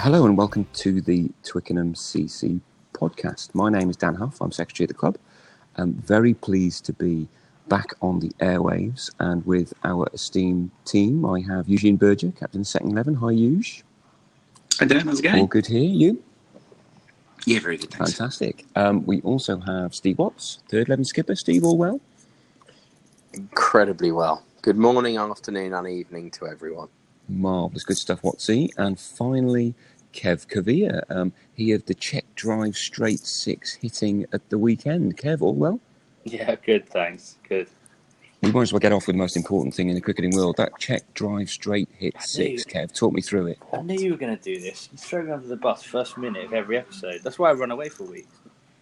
Hello and welcome to the Twickenham CC podcast. My name is Dan Huff. I'm secretary of the club. I'm very pleased to be back on the airwaves and with our esteemed team. I have Eugene Berger, captain of second 11. Hi, Euge. Hi, Dan. How's it going? All good here. You? Yeah, very good. Thanks. Fantastic. We also have Steve Watts, third 11 skipper. Steve, all well? Incredibly well. Good morning, afternoon and evening to everyone. Marvellous. Good stuff, Watsy. And finally, Kev Kavia. He of the Czech Drive Straight 6 hitting at the weekend. Kev, all well? Yeah, good, thanks. Good. We might as well get off with the most important thing in the cricketing world. That Czech Drive Straight hit 6, Kev. Talk me through it. I knew you were going to do this. You throw me under the bus first minute of every episode. That's why I run away for weeks.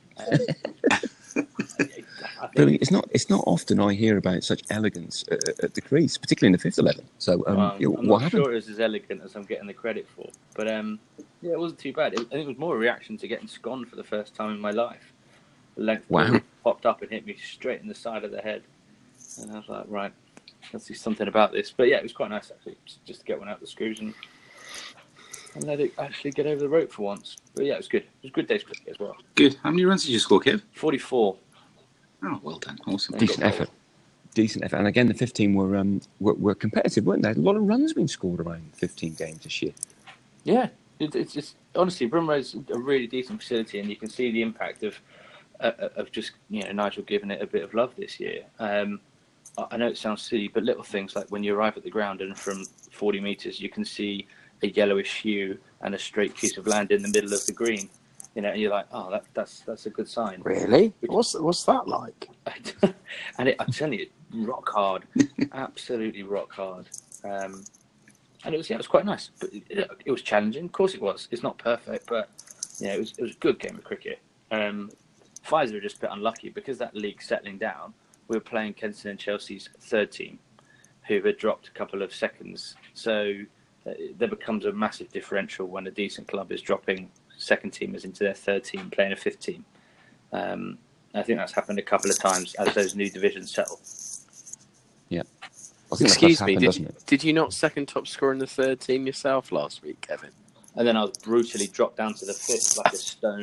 It's not often I hear about such elegance at the crease, particularly in the fifth 11. So, I'm what not happened? sure it was as elegant as I'm getting the credit for. But, yeah, it wasn't too bad. I think it was more a reaction to getting sconed for the first time in my life. The length ball popped up and hit me straight in the side of the head. And I was like, right, let's do something about this. But, yeah, it was quite nice, actually, just to get one out the screws and let it actually get over the rope for once. But, yeah, it was good. It was a good day's cricket as well. Good. How many runs did you score, Kev? 44. Oh, well done. Awesome. Decent effort. And again, the 15 were competitive, weren't they? A lot of runs being scored around 15 games this year. Yeah, it's just honestly, Brimrose's a really decent facility, and you can see the impact of just Nigel giving it a bit of love this year. I know it sounds silly, but little things like when you arrive at the ground and from 40 metres you can see a yellowish hue and a straight piece of land in the middle of the green. And you're like, oh, that's a good sign. Really? What's that like? And I'm telling you, rock hard, absolutely rock hard. And it was quite nice, but it was challenging. Of course, it was. It's not perfect, but it was a good game of cricket. Pfizer are just a bit unlucky because that league's settling down. We were playing Kensington and Chelsea's third team, who had dropped a couple of seconds. So there becomes a massive differential when a decent club is dropping second teamers into their third team, playing a fifth team. I think that's happened a couple of times as those new divisions settle. Yeah. Excuse me, did you not second top scorer in the third team yourself last week, Kevin? And then I was brutally dropped down to the fifth like a stone.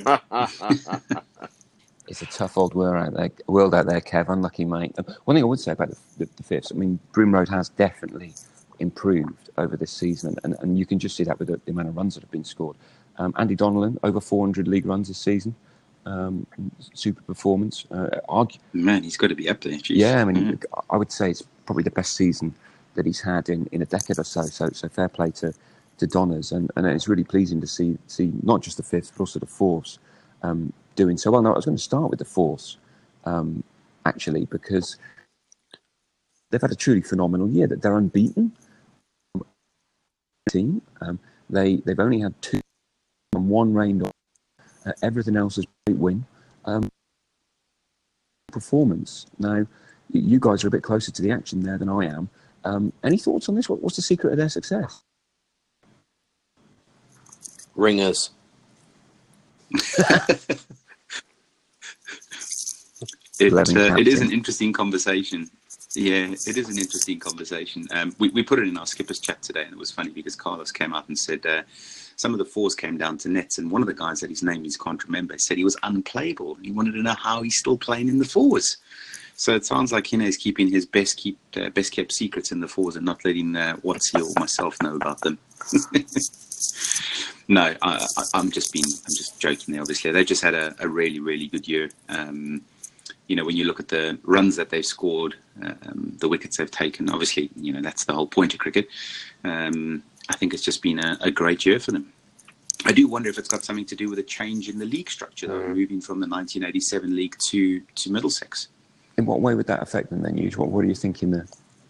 It's a tough old world out there, Kev. Unlucky, mate. One thing I would say about the fifths, I mean, Broome Road has definitely improved over this season, and you can just see that with the amount of runs that have been scored. Andy Donnellan, over 400 league runs this season. Super performance. Man, he's got to be up there. Jeez. Yeah, I mean, I would say it's probably the best season that he's had in a decade or so. So fair play to Donners, and it's really pleasing to see not just the fifths but also the fourths doing so well. Now, I was going to start with the fourths, actually, because they've had a truly phenomenal year. That they're unbeaten team. They've only had 2 and 1 rained off. Everything else is a great win. Performance. Now, you guys are a bit closer to the action there than I am. Any thoughts on this? What's the secret of their success? Ringers. It is an interesting conversation. Yeah, it is an interesting conversation. We put it in our skippers chat today, and it was funny because Carlos came out and said some of the fours came down to nets, and one of the guys that his name he can't remember said he was unplayable. He wanted to know how he's still playing in the fours. So it sounds like he's keeping his best kept secrets in the fours and not letting Watsy or myself know about them. No, I'm just joking there. Obviously, they just had a really, really good year. When you look at the runs that they've scored, the wickets they've taken, obviously, that's the whole point of cricket. I think it's just been a great year for them. I do wonder if it's got something to do with a change in the league structure, though, moving from the 1987 league to Middlesex. In what way would that affect them then, Hughes? What are you thinking there?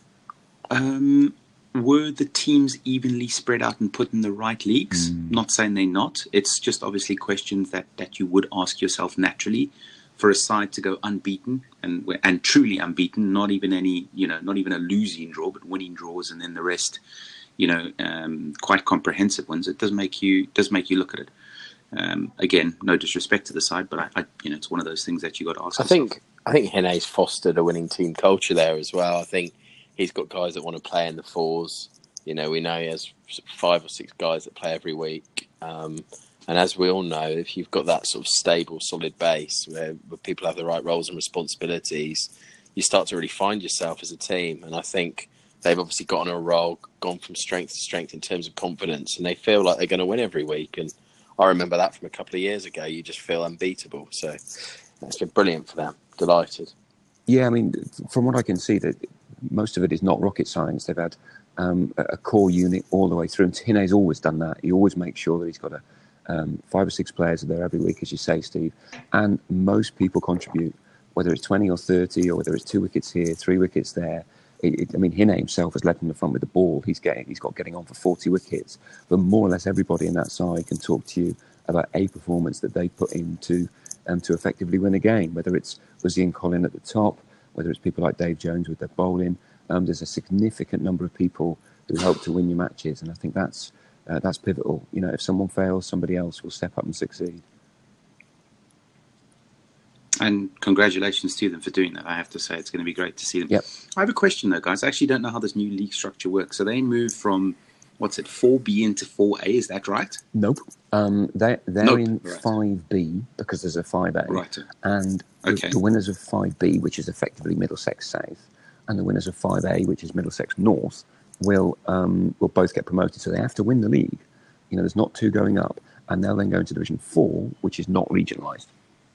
Were the teams evenly spread out and put in the right leagues? Not saying they're not. It's just obviously questions that you would ask yourself naturally. For a side to go unbeaten and truly unbeaten, not even a losing draw, but winning draws, and then the rest, quite comprehensive ones. It does make you look at it. Again, no disrespect to the side, but it's one of those things that you got to ask yourself. I think Hene's fostered a winning team culture there as well. I think he's got guys that want to play in the fours. We know he has 5 or 6 guys that play every week. And as we all know, if you've got that sort of stable, solid base where people have the right roles and responsibilities, you start to really find yourself as a team. And I think they've obviously got on a roll, gone from strength to strength in terms of confidence, and they feel like they're going to win every week. And I remember that from a couple of years ago. You just feel unbeatable. So it's been brilliant for them. Delighted. Yeah, I mean, from what I can see, that most of it is not rocket science. They've had a core unit all the way through. And Tine's always done that. He always makes sure that he's got 5 or 6 players are there every week, as you say, Steve. And most people contribute, whether it's 20 or 30, or whether it's 2 wickets here, 3 wickets there. I mean, Hine himself has led from the front with the ball. He's got getting on for 40 wickets. But more or less everybody in that side can talk to you about a performance that they put in to effectively win a game, whether it's Uzi and Colin at the top, whether it's people like Dave Jones with their bowling. There's a significant number of people who help to win your matches, and I think that's pivotal. If someone fails, somebody else will step up and succeed. And congratulations to them for doing that. I have to say, it's going to be great to see them. Yep. I have a question, though, guys. I actually don't know how this new league structure works. So they moved from, 4B into 4A, is that right? Nope. They're in Right. 5B because there's a 5A. Right. And the winners of 5B, which is effectively Middlesex South, and the winners of 5A, which is Middlesex North, will both get promoted. So they have to win the league. There's not 2 going up, and they'll then go into Division 4, which is not regionalised.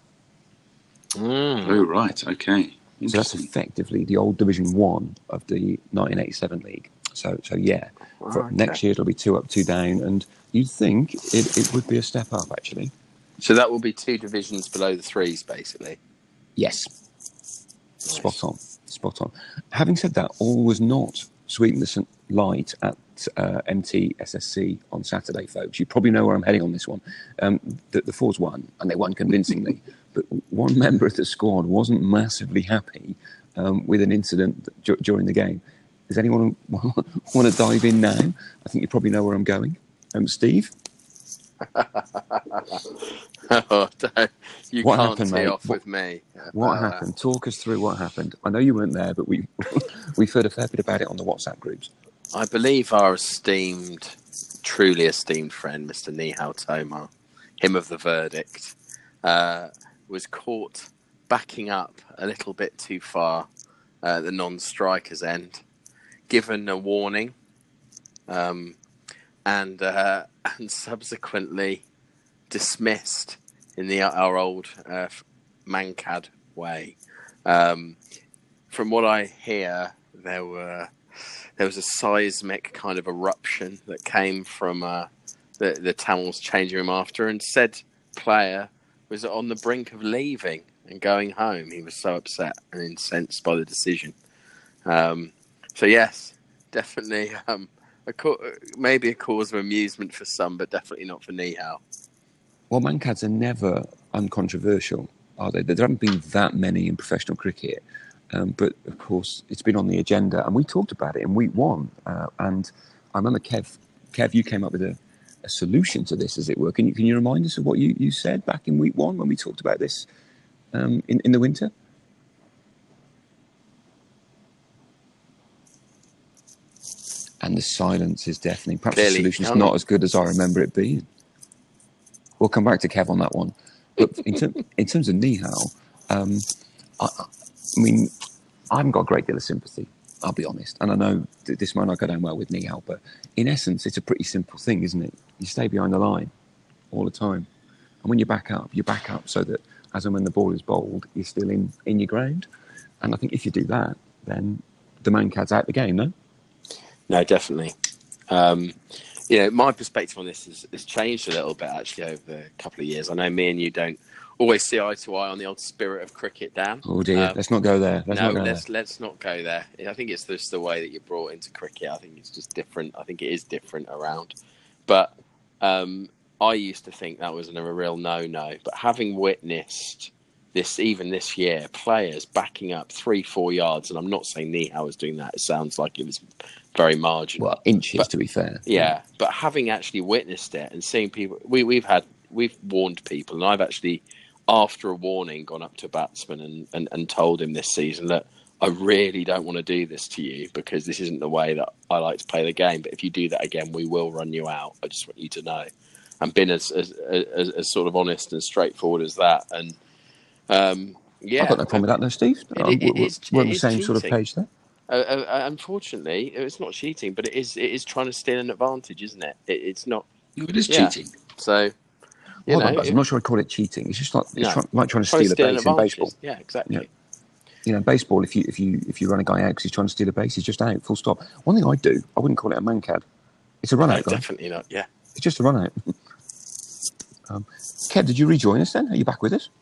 Oh, right. Okay. So that's effectively the old Division 1 of the 1987 league. So yeah, next year it'll be 2 up, 2 down, and you'd think it would be a step up, actually. So that will be 2 divisions below the 3s, basically. Yes. Nice. Spot on. Having said that, all was not sweet and light at MTSSC on Saturday, folks. You probably know where I'm heading on this one. The Fours won, and they won convincingly. But one member of the squad wasn't massively happy with an incident during the game. Does anyone want to dive in now? I think you probably know where I'm going. Steve? You What can't happened, tee mate? off with me. What happened? Talk us through what happened. I know you weren't there, but we've heard a fair bit about it on the WhatsApp groups. I believe our truly esteemed friend, Mr. Nihal Tomar, him of the verdict, was caught backing up a little bit too far at the non-striker's end, given a warning, and subsequently dismissed in our old Mankad way. From what I hear, there was a seismic kind of eruption that came from the Tamils changing room after, and said player was on the brink of leaving and going home. He was so upset and incensed by the decision. So yes, definitely maybe a cause of amusement for some, but definitely not for Nihal. Well, Mankads are never uncontroversial, are they? There haven't been that many in professional cricket. But, of course, it's been on the agenda. And we talked about it in week 1. And I remember, Kev, you came up with a solution to this, as it were. Can you remind us of what you said back in week 1 when we talked about this in the winter? And the silence is deafening. Perhaps the solution is not as good as I remember it being. We'll come back to Kev on that one. But in terms of Nihal, I mean, I haven't got a great deal of sympathy, I'll be honest. And I know this might not go down well with Nihal, but in essence, it's a pretty simple thing, isn't it? You stay behind the line all the time. And when you back up so that as and when the ball is bowled, you're still in your ground. And I think if you do that, then the Mankad's out the game, no? No, definitely. My perspective on this has changed a little bit, actually, over a couple of years. I know me and you don't always see eye to eye on the old spirit of cricket, Dan. Oh dear, let's not go there. Let's not go there. I think it's just the way that you're brought into cricket. I think it's just different. I think it is different around. But I used to think that was a real no-no. But having witnessed this, even this year, players backing up 3-4 yards, and I'm not saying Nihal was doing that. It sounds like it was very marginal. Well, inches, to be fair. Yeah, but having actually witnessed it and seeing people, we've warned people, and I've actually, after a warning, gone up to a batsman and told him this season that I really don't want to do this to you because this isn't the way that I like to play the game. But if you do that again, we will run you out. I just want you to know. And been as sort of honest and straightforward as that. And yeah, I've got no problem with that, no, Steve. We're on the same sort of page there. Unfortunately, it's not cheating, but it is trying to steal an advantage, isn't it? It's not. It is cheating. So, I'm not sure I'd call it cheating. It's just like trying to steal a base in baseball. Yeah, exactly. You know, baseball. If you run a guy out because he's trying to steal a base, he's just out. Full stop. One thing I do, I wouldn't call it a mankad. It's a run out. Definitely not. Yeah, it's just a run out. Kev, did you rejoin us then? Are you back with us?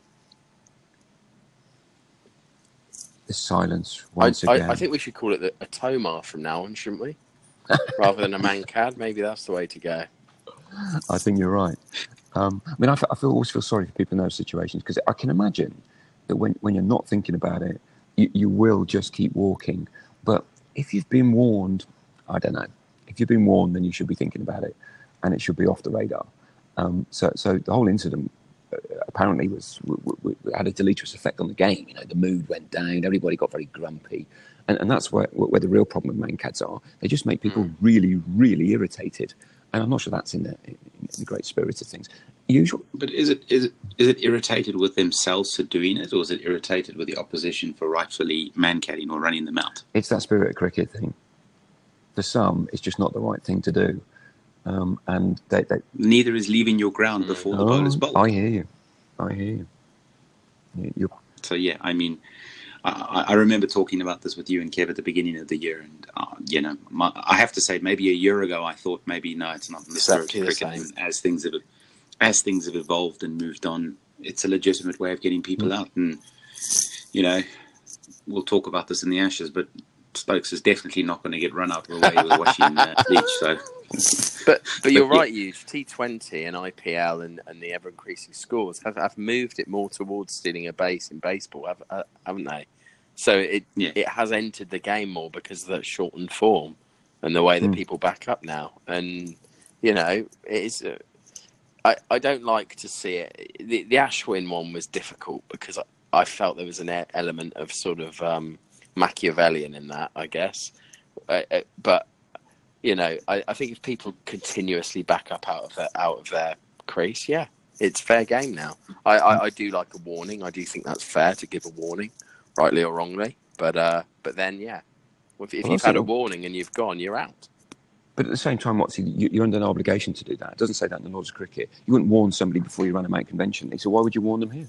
The silence once again. I think we should call it a Tomar from now on, shouldn't we? Rather than a mankad, maybe that's the way to go. I think you're right. I mean, I always feel sorry for people in those situations because I can imagine that when you're not thinking about it, you will just keep walking. But if you've been warned, I don't know. If you've been warned, then you should be thinking about it, and it should be off the radar. So the whole incident apparently had a deleterious effect on the game. You know, the mood went down, everybody got very grumpy, and that's where the real problem with mankads are. They just make people really, really irritated, and I'm not sure that's in the great spirit of things. Usual, but is it irritated with themselves for doing it, or is it irritated with the opposition for rightfully mankading or running them out? It's that spirit of cricket thing. For some, it's just not the right thing to do. And they neither is leaving your ground before the ball is bowled. I hear you. So yeah, I mean, I remember talking about this with you and Kev at the beginning of the year, and I have to say, maybe a year ago, I thought maybe no, it's not in the spirit of cricket. And as things have evolved and moved on, it's a legitimate way of getting people out. And we'll talk about this in the Ashes, but Stokes is definitely not going to get run out of the way with watching Leach. So. But you're right, Hughes. T20 and IPL and the ever increasing scores have moved it more towards stealing a base in baseball, haven't they? So it has entered the game more because of that shortened form and the way that people back up now. And it is. I don't like to see it. The Ashwin one was difficult because I felt there was an element of sort of Machiavellian in that, I guess. But I think if people continuously back up out of their crease, yeah, it's fair game now. I do like a warning. I do think that's fair to give a warning, rightly or wrongly. But then, yeah, if you've had a warning and you've gone, you're out. But at the same time, you're under an obligation to do that. It doesn't say that in the laws of cricket. You wouldn't warn somebody before you ran them out conventionally. So why would you warn them here?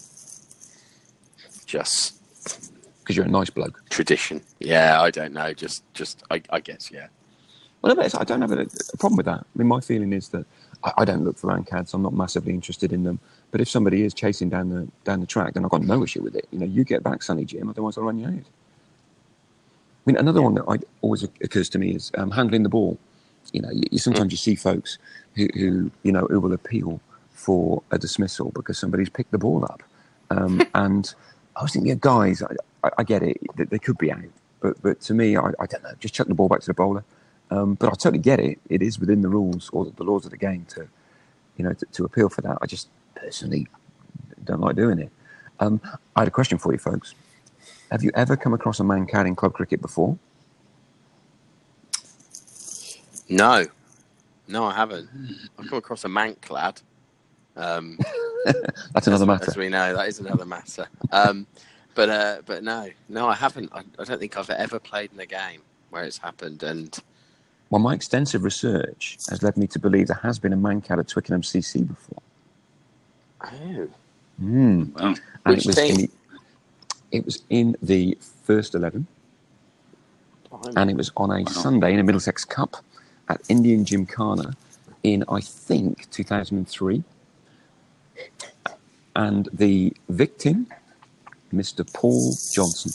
Just because you're a nice bloke. Tradition. Yeah, I don't know. Just I guess, yeah. Well, I don't have a problem with that. I mean, my feeling is that I don't look for mankads. I'm not massively interested in them. But if somebody is chasing down the track, then I've got no issue with it. You get back, Sonny Jim. Otherwise, I'll run you out. I mean, another one that always occurs to me is handling the ball. Sometimes you see folks who will appeal for a dismissal because somebody's picked the ball up. And I was thinking, guys, I get it. They could be out. But to me, I don't know. Just chuck the ball back to the bowler. But I totally get it. It is within the rules or the laws of the game to appeal for that. I just personally don't like doing it. I had a question for you folks. Have you ever come across a mankad in club cricket before? No, I haven't. I've come across a manklad. That's another matter. As we know, that is another matter. But no, I haven't. I don't think I've ever played in a game where it's happened. And well, my extensive research has led me to believe there has been a mankad at Twickenham CC before. Oh. Wow. Which team? It was in the first 11. And it was on a Sunday in a Middlesex Cup at Indian Gymkhana in, I think, 2003. And the victim, Mr. Paul Johnson.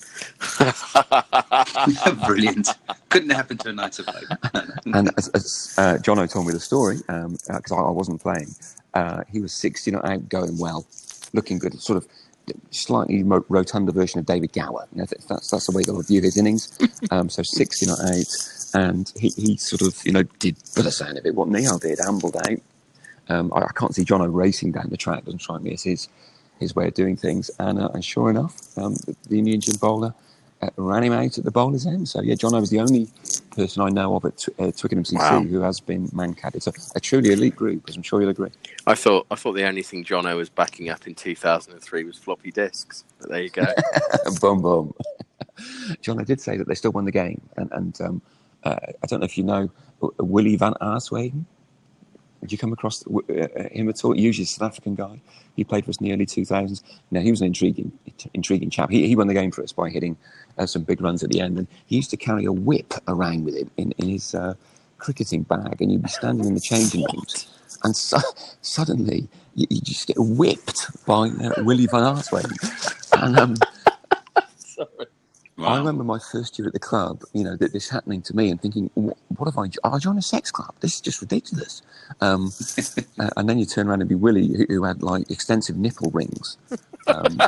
Brilliant. Couldn't happen to a nicer bloke. And as Jono told me the story, because I wasn't playing, he was 60 not out, going well, looking good, sort of slightly rotunda version of David Gower. That's the way they'll view his innings. So 60 not out, and he sort of did, for the sound of it, what Neil did, ambled out. I can't see Jono racing down the track. Doesn't strike me as his way of doing things. And sure enough, the Indian gym bowler ran him out at the bowler's end. So, yeah, Jono was the only person I know of at Twickenham CC who has been man-cadded. It's a truly elite group, as I'm sure you'll agree. I thought the only thing Jono was backing up in 2003 was floppy disks. But there you go. Boom, boom. Jono did say that they still won the game. And I don't know if you know Willie van Aarswegen. Did you come across him at all? Usually a South African guy. He played for us in the early 2000s. Now, he was an intriguing chap. He won the game for us by hitting some big runs at the end. And he used to carry a whip around with him in his cricketing bag. And you'd be standing in the changing rooms. And suddenly, you just get whipped by Willie van Aarswegen. And Sorry. Wow. I remember my first year at the club, this happening to me and thinking, what have I joined a sex club? This is just ridiculous. And then you turn around and be Willie, who had like extensive nipple rings. And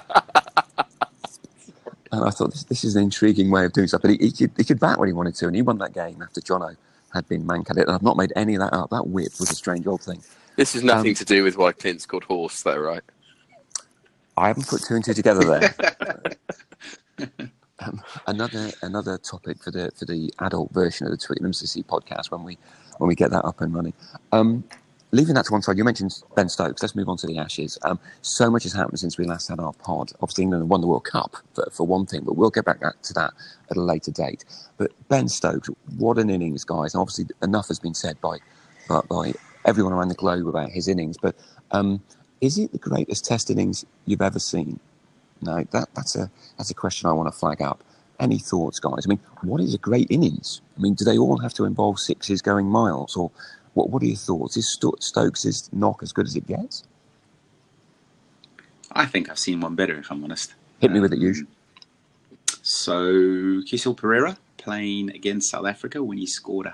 I thought, this is an intriguing way of doing stuff. But he could bat when he wanted to, and he won that game after Jono had been man-cadded. And I've not made any of that up. That whip was a strange old thing. This is nothing to do with why Clint's called Horse, though, right? I haven't put two and two together there. Another topic for the adult version of the Twickenham CC podcast when we get that up and running. Leaving that to one side, you mentioned Ben Stokes. Let's move on to the Ashes. So much has happened since we last had our pod. Obviously, England won the World Cup for one thing, but we'll get back to that at a later date. But Ben Stokes, what an innings, guys! And obviously, enough has been said by everyone around the globe about his innings. But is it the greatest Test innings you've ever seen? No, that's a question I want to flag up. Any thoughts, guys? I mean, what is a great innings? I mean, do they all have to involve sixes going miles, or what are your thoughts? Is Stokes' knock as good as it gets? I think I've seen one better, if I'm honest. Hit me with it, usually. So, Kusal Perera playing against South Africa when he scored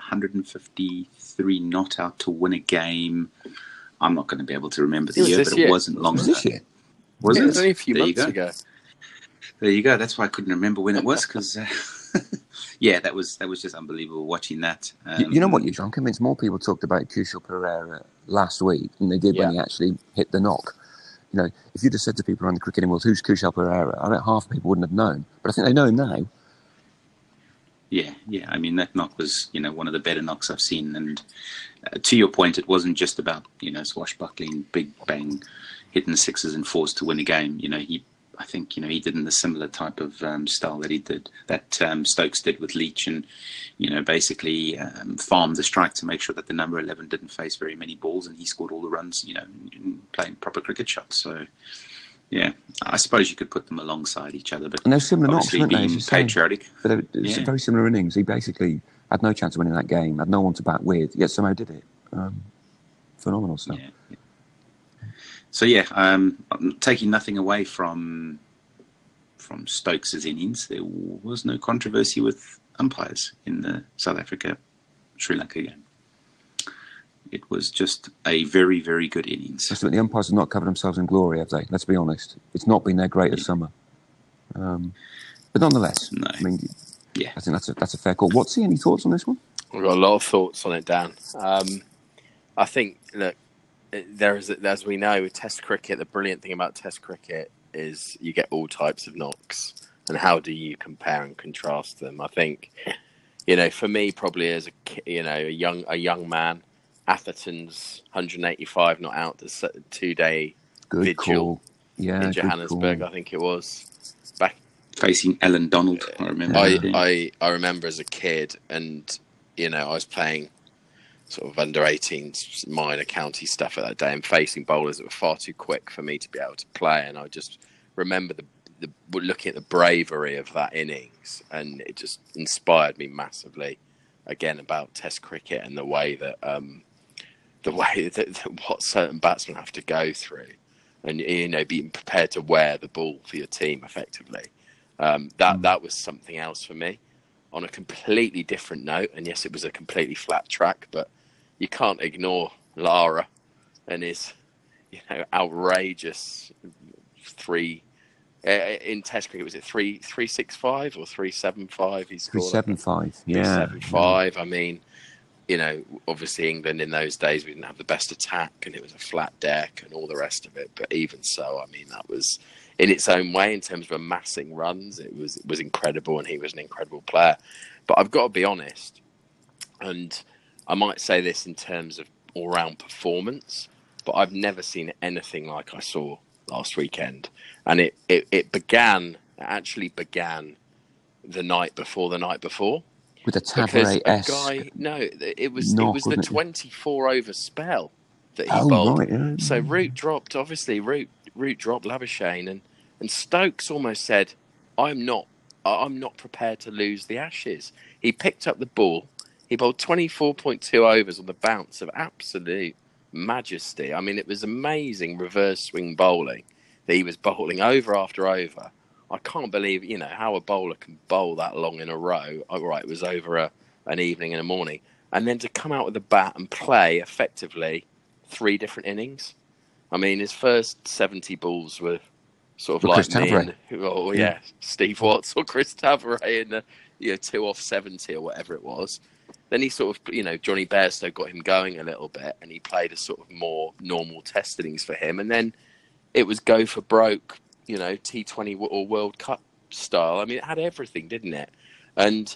153 not out to win a game. I'm not going to be able to remember the year, but it wasn't long ago. This year? Was it? It was only a few months ago. There you go. That's why I couldn't remember when it was, because yeah, that was just unbelievable watching that. You know what, I'm convinced more people talked about Kusal Perera last week than they did when he actually hit the knock. If you'd have said to people around the cricketing world, who's Kusal Perera, I bet half the people wouldn't have known. But I think they know him now. Yeah. I mean, that knock was, one of the better knocks I've seen. And to your point, it wasn't just about, swashbuckling, big bang, hitting the sixes and fours to win a game. I think he did in the similar type of style that Stokes did with Leach, and basically farmed the strike to make sure that the number 11 didn't face very many balls, and he scored all the runs, in playing proper cricket shots. So yeah, I suppose you could put them alongside each other, but and they're similar knocks, weren't they? Being patriotic, but it's very similar innings. He basically had no chance of winning that game, had no one to bat with, yet somehow did it. Phenomenal stuff. Yeah. So yeah, I'm taking nothing away from Stokes' innings. There was no controversy with umpires in the South Africa-Sri Lanka game. It was just a very, very good innings. The umpires have not covered themselves in glory, have they? Let's be honest. It's not been their greatest summer. But nonetheless, no. I mean, yeah, I think that's a fair call. Watsy, any thoughts on this one? I've got a lot of thoughts on it, Dan. I think, look, there is, as we know, with Test cricket, the brilliant thing about Test cricket is you get all types of knocks, and how do you compare and contrast them? I think, for me, probably as a young man, Atherton's 185 not out, the 2-day vigil in Johannesburg, I think it was, back facing Alan Donald. I remember. I remember as a kid, and I was playing sort of under 18s minor county stuff at that day, and facing bowlers that were far too quick for me to be able to play. And I just remember the looking at the bravery of that innings, and it just inspired me massively again about Test cricket and the way that what certain batsmen have to go through, and being prepared to wear the ball for your team effectively. That was something else for me. On a completely different note, and yes, it was a completely flat track, but you can't ignore Lara and his, outrageous in Test cricket. Was it 365 or 375? He scored 375. Yeah, 375. I mean, obviously England in those days, we didn't have the best attack, and it was a flat deck and all the rest of it. But even so, I mean, in its own way in terms of amassing runs. It was incredible, and he was an incredible player. But I've got to be honest, and I might say this in terms of all-round performance, but I've never seen anything like I saw last weekend. And it actually began the night before. With a Tavares-esque it was the 24 over spell that he bowled. Right, yeah. So Root dropped Labuschagne, and Stokes almost said, I'm not prepared to lose the Ashes. He picked up the ball. He bowled 24.2 overs on the bounce of absolute majesty. I mean, it was amazing reverse swing bowling that he was bowling over after over. I can't believe, how a bowler can bowl that long in a row. Oh, right, it was over an evening and a morning. And then to come out with the bat and play effectively 3 different innings. I mean, his first 70 balls were sort of like Steve Watts or Chris Tavares in the 2 off 70 or whatever it was. Then he sort of, Johnny Bairstow got him going a little bit, and he played a sort of more normal test innings for him. And then it was go for broke, T20 or World Cup style. I mean, it had everything, didn't it? And,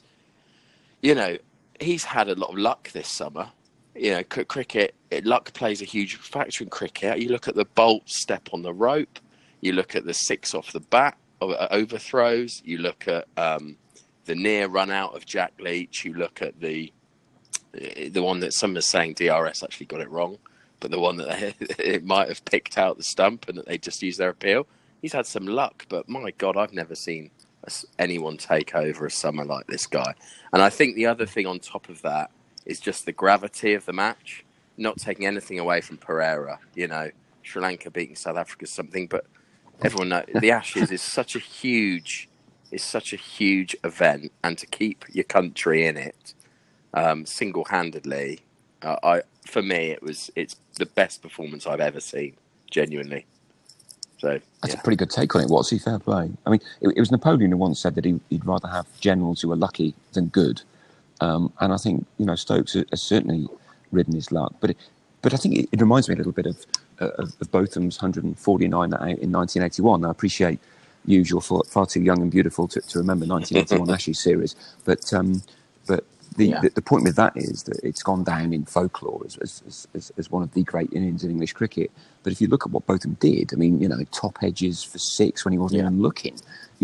he's had a lot of luck this summer. Cricket, luck plays a huge factor in cricket. You look at the Bolt step on the rope. You look at the 6 off the bat, overthrows. You look at the near run out of Jack Leach. You look at the one that some are saying DRS actually got it wrong, but the one that it might have picked out the stump and that they just used their appeal. He's had some luck, but my God, I've never seen anyone take over a summer like this guy. And I think the other thing on top of that is just the gravity of the match, not taking anything away from Pereira. Sri Lanka beating South Africa is something, but everyone knows the Ashes is such a huge event, and to keep your country in it single-handedly, for me, it's the best performance I've ever seen, genuinely. So that's a pretty good take on it. What's he fair play? I mean, it was Napoleon who once said that he'd rather have generals who are lucky than good, and I think Stokes has certainly ridden his luck. But I think it reminds me a little bit of Botham's 149 out in 1981. I appreciate you're far too young and beautiful to remember 1981 Ashes series, but the point with that is that it's gone down in folklore as one of the great innings in English cricket. But if you look at what Botham did, I mean, top edges for 6 when he wasn't even looking.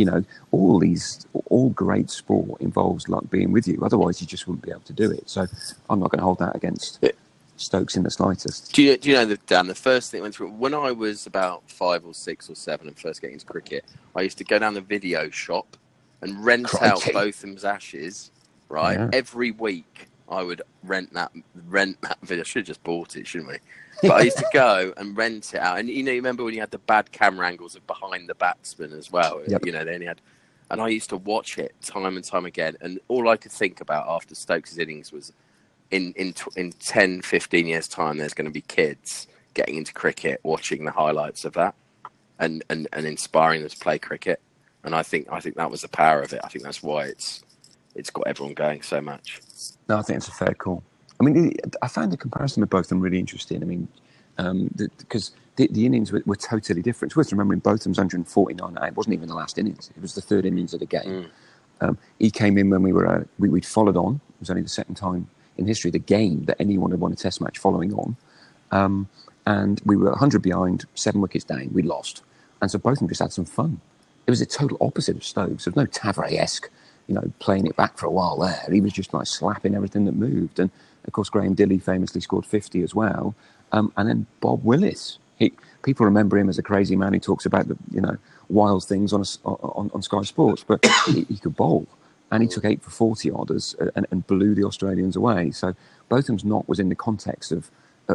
All great sport involves luck being with you. Otherwise, you just wouldn't be able to do it. So I'm not going to hold that against Stokes in the slightest. Do you know, Dan, the first thing that went through, when I was about 5 or 6 or 7 and first getting into cricket, I used to go down the video shop and rent out Botham's Ashes. Right, every week I would rent that video. I should have just bought it, shouldn't we? But I used to go and rent it out. And you remember when you had the bad camera angles of behind the batsman as well? Yep. They only had, and I used to watch it time and time again. And all I could think about after Stokes' innings was, in 10, 15 years' time, there's going to be kids getting into cricket, watching the highlights of that, and inspiring them to play cricket. And I think that was the power of it. I think that's why it's got everyone going so much. No, I think it's a fair call. I mean, I found the comparison with Botham really interesting. I mean, because the innings were totally different. It's worth remembering Botham's 149 it wasn't even the last innings. It was the 3rd innings of the game. He came in when we'd followed on. It was only the second time in history of the game that anyone had won a test match following on. And we were 100 behind, 7 wickets down. We lost. And so Botham just had some fun. It was a total opposite of Stokes. There was no Tavares-esque, playing it back for a while there. He was just like slapping everything that moved. And of course, Graham Dilley famously scored 50 as well. And then Bob Willis. People remember him as a crazy man who talks about the wild things on Sky Sports, but he could bowl. And he took 8 for 40 odders and blew the Australians away. So Botham's knock was in the context of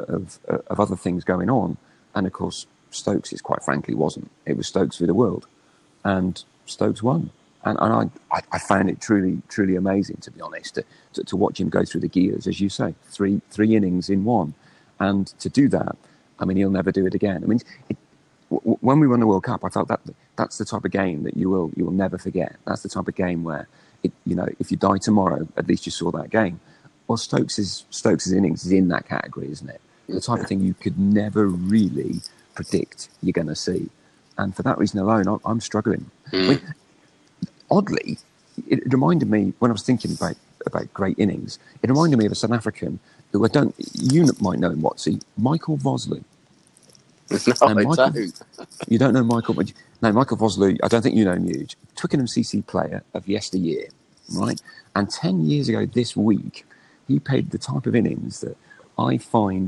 other things going on. And of course, Stokes' quite frankly wasn't. It was Stokes for the world. And Stokes won. And I found it truly, truly amazing, to be honest, to watch him go through the gears, as you say, three innings in one. And to do that, I mean, he'll never do it again. I mean, when we won the World Cup, I felt that's the type of game that you will never forget. That's the type of game where, if you die tomorrow, at least you saw that game. Well, Stokes' innings is in that category, isn't it? The type of thing you could never really predict you're going to see. and for that reason alone, I'm struggling. Mm. I mean, oddly, it reminded me when I was thinking about great innings. It reminded me of a South African who you might know him, Watsy, Michael Vosloo. No, And I Michael, don't. You don't know Michael? No, Michael Vosloo, I don't think you know him, huge. Twickenham CC player of yesteryear, right? And 10 years ago this week, he played the type of innings that I find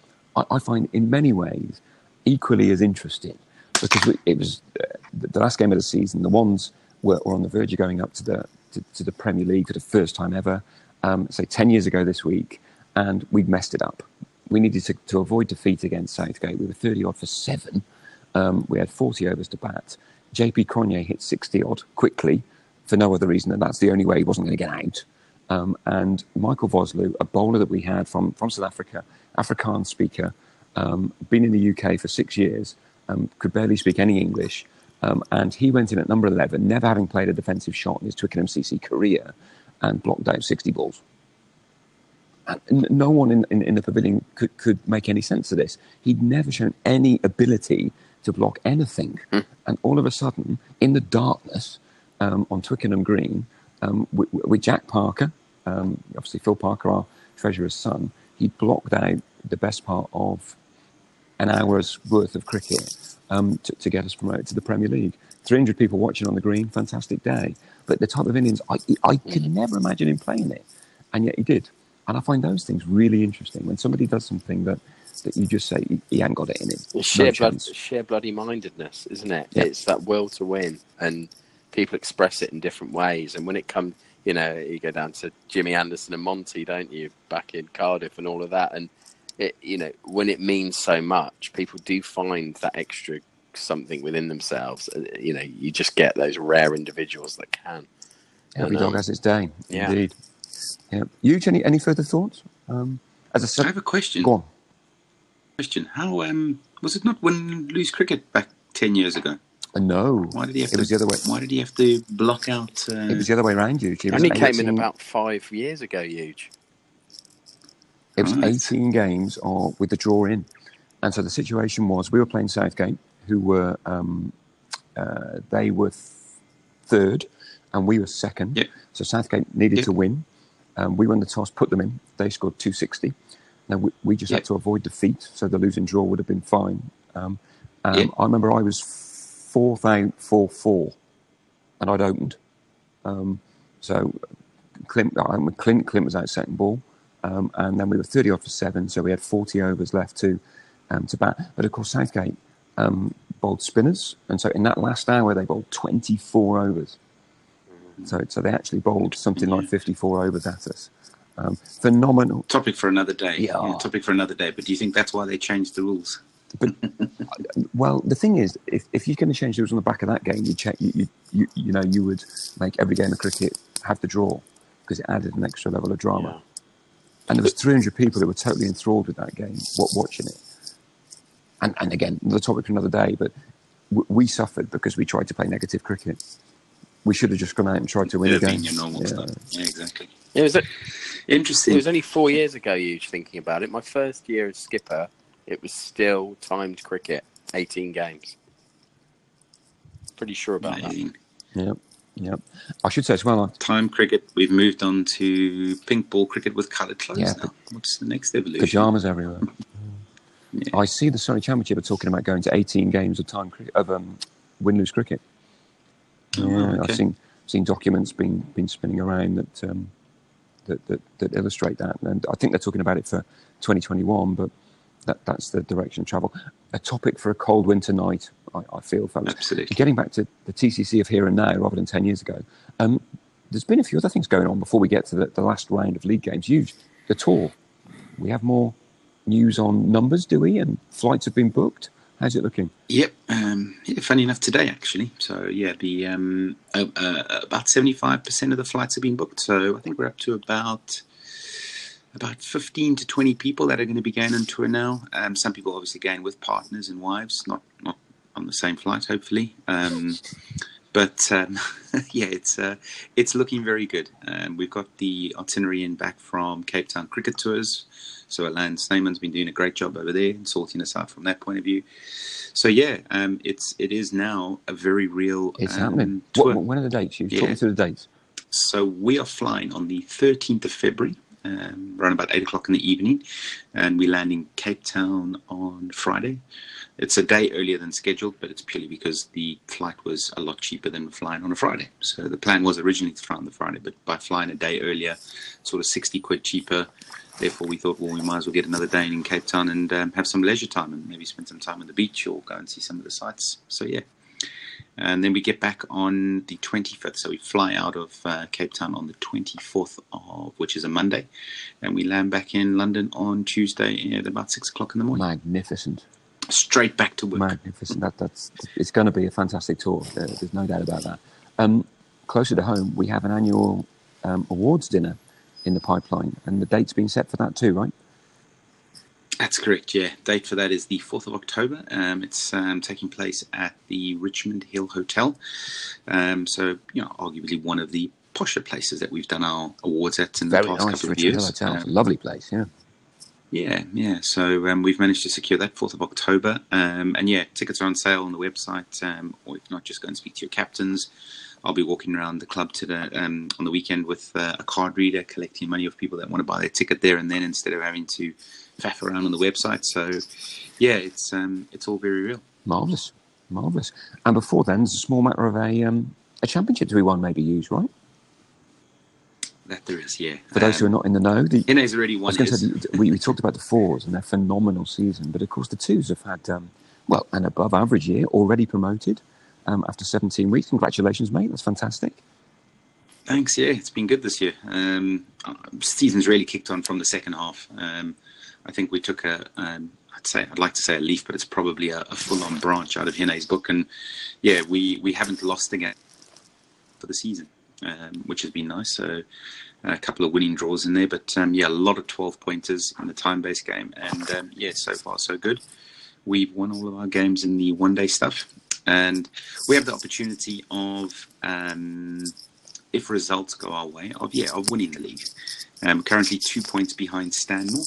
in many ways equally as interesting, because it was the last game of the season. The ones were on the verge of going up to the Premier League for the first time ever, say 10 years ago this week, and we'd messed it up. We needed to avoid defeat against Southgate. We were 30-odd for 7. We had 40 overs to bat. JP Cronje hit 60-odd quickly for no other reason than that's the only way he wasn't going to get out. And Michael Vosloo, a bowler that we had from South Africa, Afrikaans speaker, been in the UK for 6 years, could barely speak any English, and he went in at number 11, never having played a defensive shot in his Twickenham CC career, and blocked out 60 balls. And no one in the pavilion could make any sense of this. He'd never shown any ability to block anything. And all of a sudden, in the darkness, on Twickenham Green, with Jack Parker, obviously Phil Parker, our treasurer's son, he blocked out the best part of an hour's worth of cricket to get us promoted to the Premier League. 300 people watching on the green, fantastic day. But the type of innings, I could never imagine him playing it. And yet he did. And I find those things really interesting. When somebody does something that you just say, he ain't got it in him. Sheer bloody mindedness, isn't it? Yeah. It's that will to win. And people express it in different ways. And when it comes, you go down to Jimmy Anderson and Monty, don't you, back in Cardiff and all of that. And, when it means so much, people do find that extra something within themselves. You just get those rare individuals that can. Every dog has its day, yeah. Indeed. Yeah. Huge, any further thoughts? As I said, I have a question. Go on. Question: How was it not win-lose cricket back 10 years ago? No, Why did he have it was the other way. Why did he have to block out? It was the other way around, Huge. It only came in about 5 years ago, Huge. It was 18 games with the draw in, and so the situation was we were playing Southgate, who were they were third, and we were second. Yeah. So Southgate needed to win. We won the toss, put them in. They scored 260. Now we just had to avoid defeat, so the losing draw would have been fine. I remember I was 4th out 4-4, and I'd opened. So Clint was out second ball, and then we were 30 off for 7, so we had 40 overs left to bat. But of course Southgate bowled spinners, and so in that last hour they bowled 24 overs. So they actually bowled something like 54 overs at us. Phenomenal. Topic for another day. Yeah. Topic for another day. But do you think that's why they changed the rules? But well, the thing is, if you're going to change the rules on the back of that game, you would make every game of cricket have the draw, because it added an extra level of drama. Yeah. And there was 300 people who were totally enthralled with that game, watching it. And again, the topic for another day. But we suffered because we tried to play negative cricket. We should have just gone out and tried to win the game. Your normal stuff. Yeah, exactly. It was interesting. It was only 4 years ago, Huge, thinking about it. My first year as skipper, it was still timed cricket, 18 games. Pretty sure about that. Yep. I should say as well. Time cricket, we've moved on to pink ball cricket with coloured clothes now. What's the next evolution? Pyjamas everywhere. Yeah. I see the Surrey Championship are talking about going to 18 games of win-lose cricket. Okay. I've seen documents been spinning around that illustrate that, and I think they're talking about it for 2021. But that's the direction of travel. A topic for a cold winter night, I feel, fellas. Absolutely. Getting back to the TCC of here and now rather than 10 years ago, there's been a few other things going on before we get to the last round of league games. Huge, the tour. We have more news on numbers, do we? And flights have been booked. How's it looking? Yep. Funny enough, today actually. So the about 75% of the flights have been booked. So I think we're up to about 15 to 20 people that are going to be going on tour now. Some people obviously going with partners and wives, not on the same flight, hopefully. But it's looking very good. We've got the itinerary in back from Cape Town Cricket Tours. So Alain Sneyman's been doing a great job over there and sorting us out from that point of view. So yeah, it is now a very real It's happening. tour. When are the dates? You talk me through the dates. So we are flying on the 13th of February, around about 8 o'clock in the evening, and we land in Cape Town on Friday. It's a day earlier than scheduled, but it's purely because the flight was a lot cheaper than flying on a Friday. So the plan was originally to fly on the Friday, but by flying a day earlier, sort of 60 quid cheaper. Therefore, we thought, well, we might as well get another day in Cape Town and have some leisure time and maybe spend some time on the beach or go and see some of the sights. So, yeah. And then we get back on the 25th. So we fly out of Cape Town on the 24th, which is a Monday. And we land back in London on Tuesday at about 6 o'clock in the morning. Magnificent. Straight back to work. Magnificent. It's going to be a fantastic tour. There's no doubt about that. Closer to home, we have an annual awards dinner in the pipeline, and the date's been set for that too, right? That's correct, yeah. Date for that is the 4th of October. It's taking place at the Richmond Hill Hotel. So, arguably one of the posher places that we've done our awards at in the past couple of years. Hill Hotel. It's a lovely place, yeah. Yeah. So we've managed to secure that 4th of October. And yeah, tickets are on sale on the website, or if not, just go and speak to your captains. I'll be walking around the club on the weekend with a card reader, collecting money of people that want to buy their ticket there and then instead of having to faff around on the website. So, yeah, it's all very real. Marvellous. And before then, there's a small matter of a championship to be won, maybe used, right? That there is, yeah. For those who are not in the know, Hine's already won. We talked about the fours and their phenomenal season, but of course the twos have had an above average year, already promoted after 17 weeks. Congratulations, mate! That's fantastic. Thanks. Yeah, it's been good this year. Season's really kicked on from the second half. I think we took I'd like to say a leaf, but it's probably a full-on branch out of Hine's book, and yeah, we haven't lost again for the season. Which has been nice. So a couple of winning draws in there, but a lot of 12-pointers in the time-based game, and so far so good. We've won all of our games in the one-day stuff, and we have the opportunity of, if results go our way, of winning the league. Currently 2 points behind Stanmore,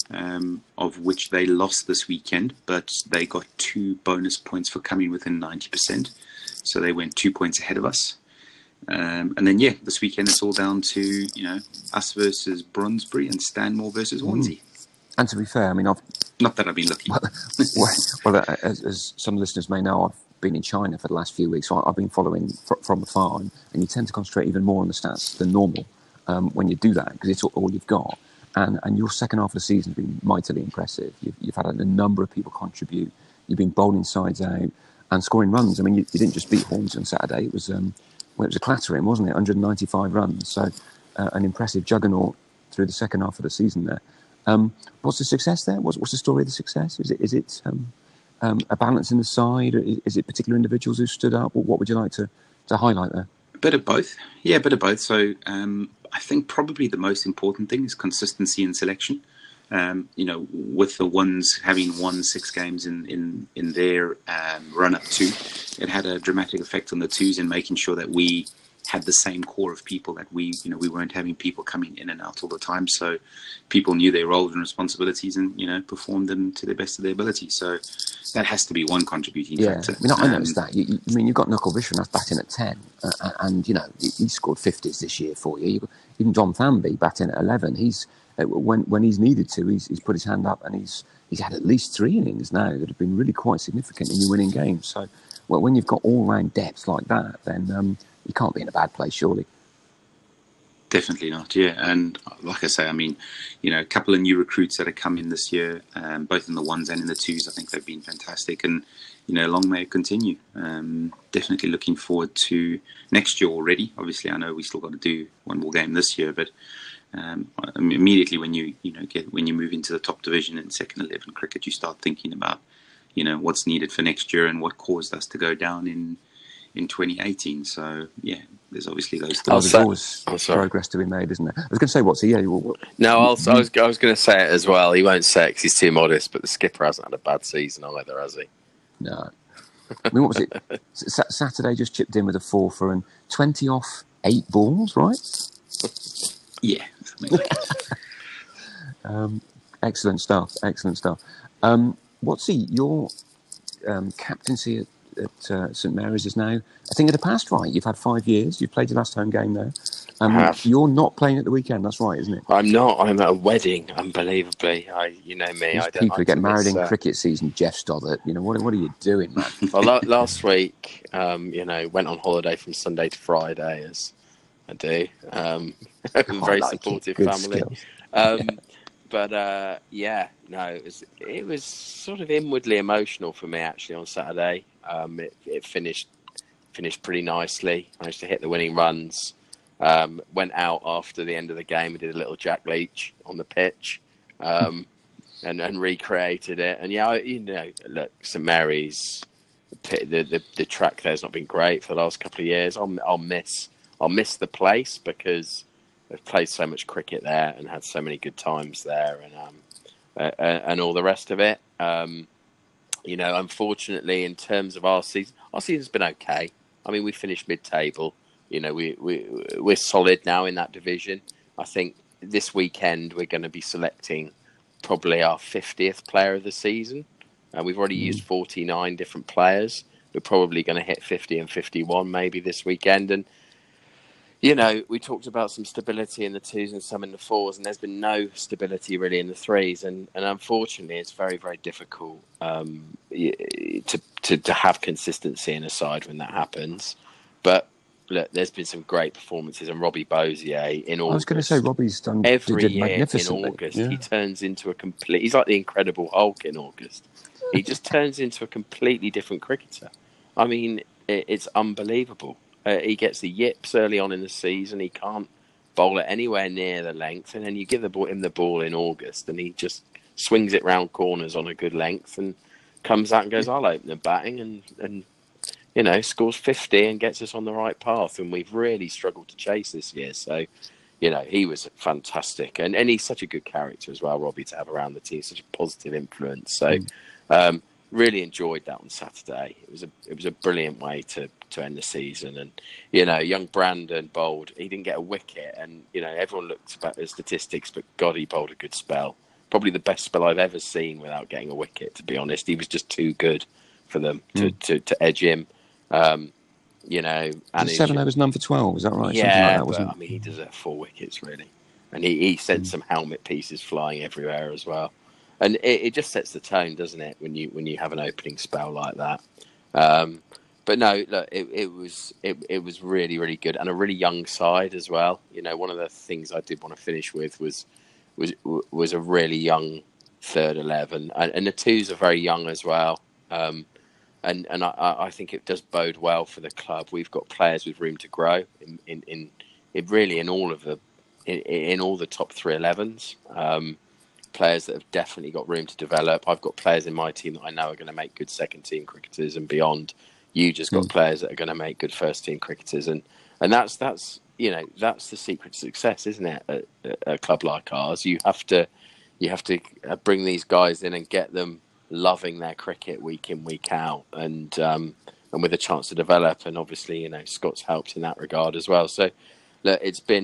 of which they lost this weekend, but they got 2 bonus points for coming within 90%, so they went 2 points ahead of us. And then, this weekend it's all down to, us versus Brondesbury and Stanmore versus Swansea. And to be fair, I mean, not that I've been lucky. Well, as some listeners may know, I've been in China for the last few weeks, so I've been following from afar, and you tend to concentrate even more on the stats than normal when you do that, because it's all you've got. And your second half of the season has been mightily impressive. You've had a number of people contribute. You've been bowling sides out and scoring runs. I mean, you didn't just beat Hornsey on Saturday. It was a clattering, wasn't it? 195 runs. So an impressive juggernaut through the second half of the season there. What's the success there? What's the story of the success? Is it a balance in the side? Is it particular individuals who stood up? What would you like to highlight there? A bit of both. Yeah, a bit of both. So I think probably the most important thing is consistency in selection. With the ones having won 6 games in their run up to, it had a dramatic effect on the twos in making sure that we had the same core of people, that we weren't having people coming in and out all the time. So people knew their roles and responsibilities and, performed them to the best of their ability. So that has to be one contributing factor. I mean, I noticed that. You've got Knuckle Vishwanath batting at 10, and he scored 50s this year for you. Even John Thamby batting at 11. He's when he's needed to, he's put his hand up, and he's had at least 3 innings now that have been really quite significant in your winning games. So when you've got all-round depth like that, then you can't be in a bad place, surely. Definitely not, yeah. And like I say, I mean, a couple of new recruits that have come in this year, both in the ones and in the twos, I think they've been fantastic. And, long may it continue. Definitely looking forward to next year already. Obviously, I know we still got to do one more game this year, but immediately when you move into the top division in second 11 cricket, you start thinking about, what's needed for next year and what caused us to go down in 2018. So there's obviously those things. There's always progress to be made, isn't there? I was going to say, what's he? No, I was going to say it as well. He won't say it because he's too modest, but the skipper hasn't had a bad season either, has he? No. I mean, what was it? Saturday just chipped in with a 4 for and 20 off 8 balls, right? Yeah. Excellent stuff. Excellent stuff. What's your captaincy at St Mary's is now? I think in the past, right? You've had 5 years. You've played your last home game there. I have. You're not playing at the weekend. That's right, isn't it? I'm not. I'm at a wedding. Unbelievably, you know me. These I don't people who like get married in cricket season. Jeff Stoddart. You know what are you doing, man? Well, last week, went on holiday from Sunday to Friday, as I do. Very supportive family. But it was sort of inwardly emotional for me actually on Saturday. It finished pretty nicely. Managed to hit the winning runs. Went out after the end of the game and did a little Jack Leach on the pitch, and recreated it. And look, St Mary's, the track there's not been great for the last couple of years. I'll miss the place because I've played so much cricket there and had so many good times there, and all the rest of it. Unfortunately, in terms of our season's been okay. I mean, we finished mid-table. We're solid now in that division. I think this weekend we're going to be selecting probably our 50th player of the season. We've already used 49 different players. We're probably going to hit 50 and 51 maybe this weekend. And we talked about some stability in the twos and some in the fours, and there's been no stability really in the threes. And unfortunately, it's very, very difficult to have consistency in a side when that happens. But look, there's been some great performances, and Robbie Bozier in August. I was going to say Robbie's done every did year magnificently. In August. Yeah. He turns into he's like the Incredible Hulk in August. He just turns into a completely different cricketer. I mean, it's unbelievable. He gets the yips early on in the season. He can't bowl it anywhere near the length, and then you give him the ball in August, and he just swings it round corners on a good length, and comes out and goes, "I'll open the batting," and scores 50 and gets us on the right path. And we've really struggled to chase this year. So, he was fantastic, and he's such a good character as well, Robbie, to have around the team, such a positive influence. So, really enjoyed that on Saturday. It was a brilliant way to end the season. And young Brandon bowled. He didn't get a wicket, and everyone looked about the statistics, but God, he bowled a good spell. Probably the best spell I've ever seen without getting a wicket. To be honest, he was just too good for them to edge him. And 7 overs, none for 12. Is that right? Yeah, Something like that, but I mean, he deserved 4 wickets really, and he sent some helmet pieces flying everywhere as well. And it just sets the tone, doesn't it, when you have an opening spell like that? But no, look, it was really, really good, and a really young side as well. One of the things I did want to finish with was a really young third 11, and the twos are very young as well. And I think it does bode well for the club. We've got players with room to grow in all the top 3 11s. Players that have definitely got room to develop. I've got players in my team that I know are going to make good second team cricketers and beyond. You just got players that are going to make good first team cricketers, and that's the secret to success, isn't it? At a club like ours, you have to bring these guys in and get them loving their cricket week in, week out, and with a chance to develop. And obviously, Scott's helped in that regard as well. So, look,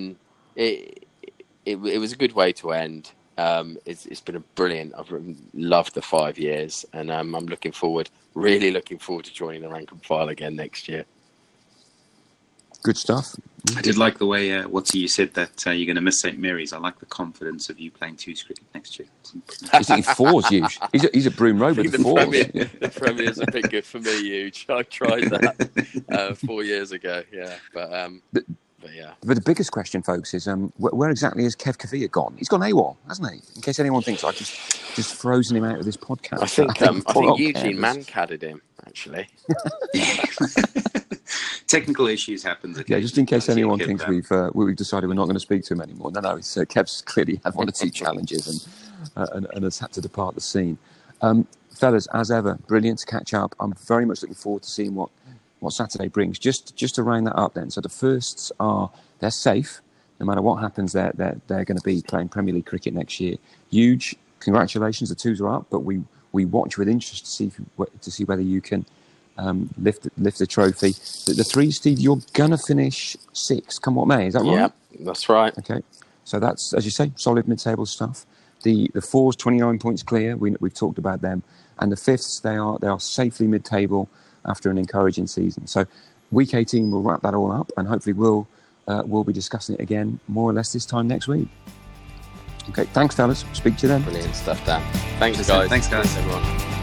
it was a good way to end. It's been a brilliant. I've loved the 5 years, and I'm really looking forward to joining the rank and file again next year. Good stuff. I did like the way you said that you're going to miss St Mary's. I like the confidence of you playing twos cricket next year. He's in fours, huge. He's at Broome Road with the fours. The Premier's a bit good for me, huge. I tried that 4 years ago. Yeah, but yeah. But the biggest question, folks, is where exactly has Kev Kavia gone? He's gone AWOL, hasn't he? In case anyone thinks I've just frozen him out of this podcast. I think Eugene Mancaded him, actually. Technical issues happen. Yeah, just in case anyone thinks we've decided we're not going to speak to him anymore. No, Kev's clearly had 1 or 2 challenges and has had to depart the scene. Fellas, as ever, brilliant to catch up. I'm very much looking forward to seeing what Saturday brings. Just to round that up then. So the firsts they're safe. No matter what happens, they're going to be playing Premier League cricket next year. Huge congratulations. The twos are up, but we watch with interest to see whether you can lift the trophy. The threes, Steve, you're gonna finish 6th, come what may. Is that right? Yeah, that's right. Okay, so that's, as you say, solid mid-table stuff. The fours, 29 points clear. We've talked about them, and the fifths, they are safely mid-table after an encouraging season. So week 18 will wrap that all up, and hopefully we'll be discussing it again more or less this time next week. Okay, thanks fellas. Speak to you then. Brilliant stuff, Dan. Thanks, Thanks, guys. guys. Everyone.